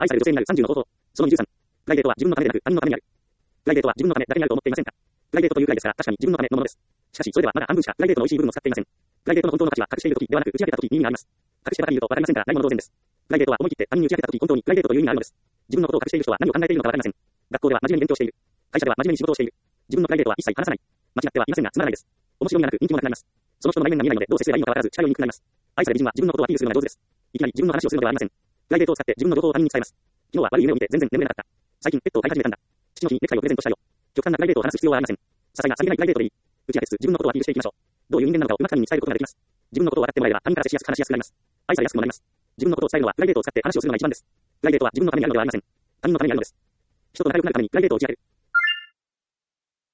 愛される女性になる30の方法。その23。プライベートは自分のためでなく他人のためにある。プライベートは自分のためだけにあると思っていませんか？プライベートというくらいですから確かに自分のためのものです。しかしそれではまだ半分しかプライベートの美味しい部分を使っていません。プライベートの本当の価値は隠しているときではなく打ち明けたときに意味があります。隠してばかりいるとわかりませんからないもの同然です。プライベートは思い切って他人に打ち明けたとき本当にプライベートという意味があるのです。自分のことを隠している人は何を考えているのかわかりません。学校では真面目に勉強している。会社では真面目に仕事をしている。自分のプライベートは一切話さない。間違ってはいませんがつまらないです。面白みがなく人気もなくなります。その人の内面が見えないのでどう接すればいいのかわからず近寄りにくくなります。愛される美人は自分のことをアピールするのが上手です。いきなり自分の話をするのではありません。プライベートを使って自分の情報を他人に伝えます。昨日は悪い夢を見て全然眠れなかった。最近ペットを飼い始めたんだ。父の日にネクタイをプレゼントしたよ。極端なプライベートを話す必要はありません。些細なさりげないプライベートでいい。打ち明けつつ自分のことをアピールしていきましょう。どういう人間なのかをうまく他人に伝えることができます。自分のことを分かってもらえれば他人から接しやすく話しやすくなります。愛されやすくもなります。自分のことを伝えるのはプライベートを使って話をするのが一番です。プライベートは自分のためにあるのではありません。他人のためにあるのです。人と仲良くなるためにプライベートを打ち明ける。